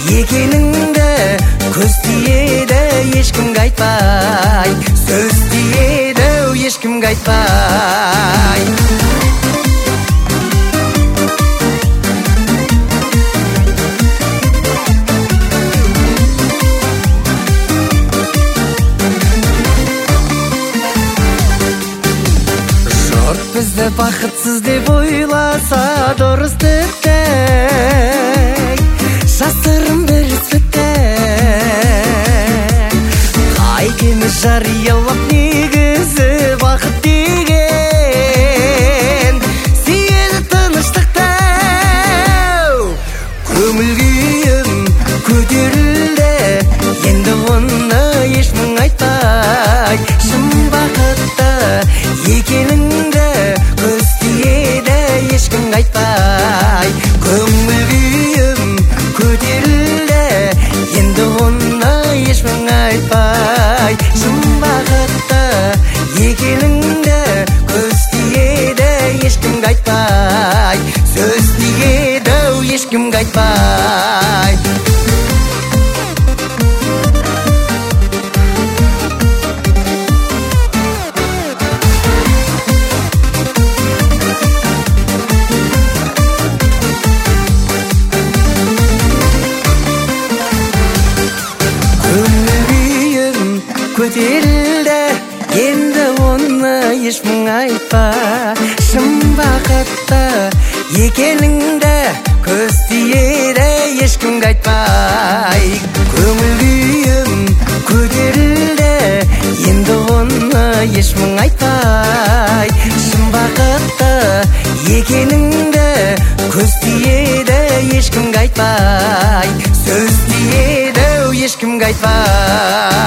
екеніңді көз тиеді ешкімге айтпай, сөз тиеді ешкімге айтпай. Жұрт бізді бақытсыз деп ойласа дұрыс тіпті, жасырын біліспікті. Қайтеміз жариялап негізі бақыт деген, сүйеді тыныштықты. Көңіл күйім көтерілді, енді оны ешмің айтпай, шын бақытты екеніңді көз тиеді ешкімге айтпай. Көңіл күйім көтерілді, енді оны ешмің айтпай, шын бақытты екеніңді көз тиеді ешкімге айтпай, сөз тиеді ешкімге айтпай. Көтерілді, енді оны ешмің айтпа, шын бақытты екеніңді көз тиеді ешкімге айтпай. Көңіл күйім көтерілді, енді оны ешмің айтпай, шын бақытты екеніңді көз тиеді ешкімге айтпай, сөз тиеді ешкімге айтпай.